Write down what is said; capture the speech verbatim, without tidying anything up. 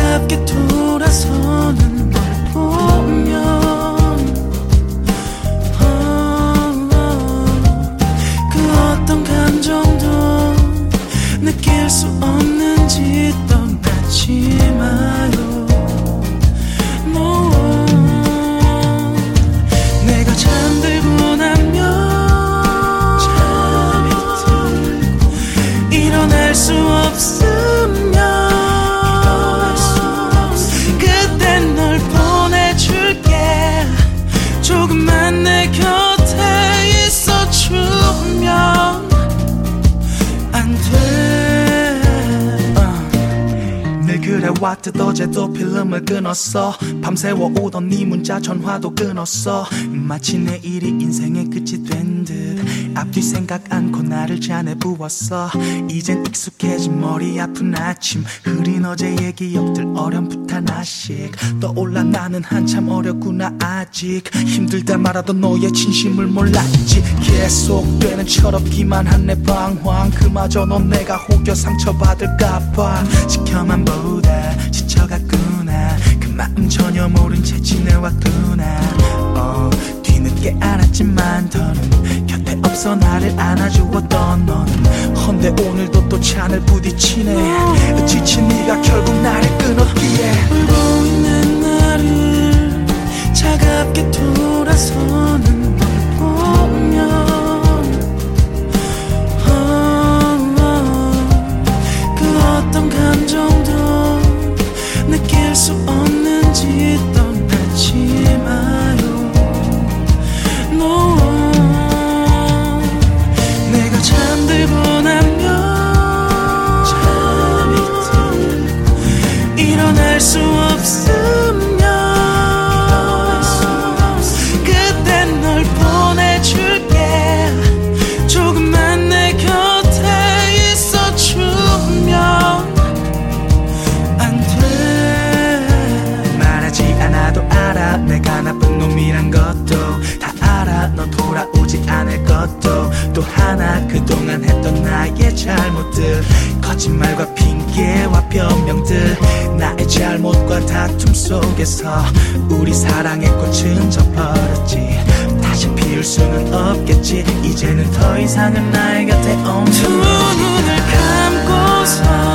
차갑게 돌아서는 널 보면 oh, oh, 그 어떤 감정도 느낄 수 없는지 떠나지 마요. no. 내가 잠들고 나면 일어날 수 없으면 그땐 널 보내줄게. 조금만 내 곁에 있어주면 안 돼. uh. 늘 그래왔듯 어제도 필름을 끊었어. 밤새워 오던 네 문자 전화도 끊었어. 마치 내일이 인생의 끝이 된 듯 앞뒤 생각 않고 나를 잔에 부었어. 이젠 익숙해진 머리 아픈 아침, 흐린 어제의 기억들 어렴풋 하나씩 떠올라. 나는 한참 어렸구나 아직. 힘들다 말하던 너의 진심을 몰랐지. 계속되는 철없기만 한 내 방황, 그마저 넌 내가 혹여 상처받을까봐 지켜만 보다 지쳐갔구나. 그 마음 전혀 모른 채 지내왔구나. 어, 뒤늦게 알았지만 더는 곁에 없어 나를 안아주었던 너는 헌데 오늘도 또 찬을 부딪히네. 지친 네가 결국 나를 끊었기에 울고 있는 나를 차갑게 돌아서는 널 보면 oh, oh, 그 어떤 감정도 느낄 수 없는지 떠나지 마요. no. 내가 잠들고 나면 일어날 수 없으면 그땐 널 보내줄게. 조금만 내 곁에 있어주면 안 돼. 말하지 않아도 알아. 내가 나쁜 놈이란 것도 다 알아. 너 돌아오지 않을 것도 또 하나. 그동안 했던 나의 잘못들, 거짓말과 핑계와 변명들, 나의 잘못과 다툼 속에서 우리 사랑의 꽃은 져버렸지. 다시 피울 수는 없겠지. 이제는 더 이상은 나의 곁에 없는 두 눈을 감고서